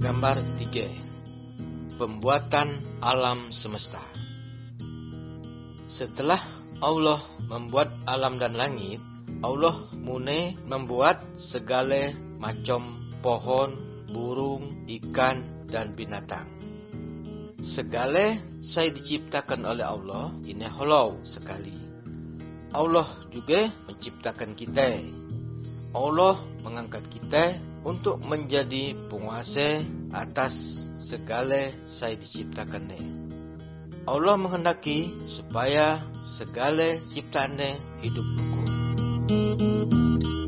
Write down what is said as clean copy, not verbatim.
Gambar 3. Pembuatan alam semesta. Setelah Allah membuat alam dan langit, Allah mulai membuat segala macam pohon, burung, ikan, dan binatang. Segala saya diciptakan oleh Allah ini halau sekali. Allah juga menciptakan kita. Allah mengangkat kita untuk menjadi penguasa atas segala saya diciptakannya. Allah menghendaki supaya segala ciptaannya hidup rukun.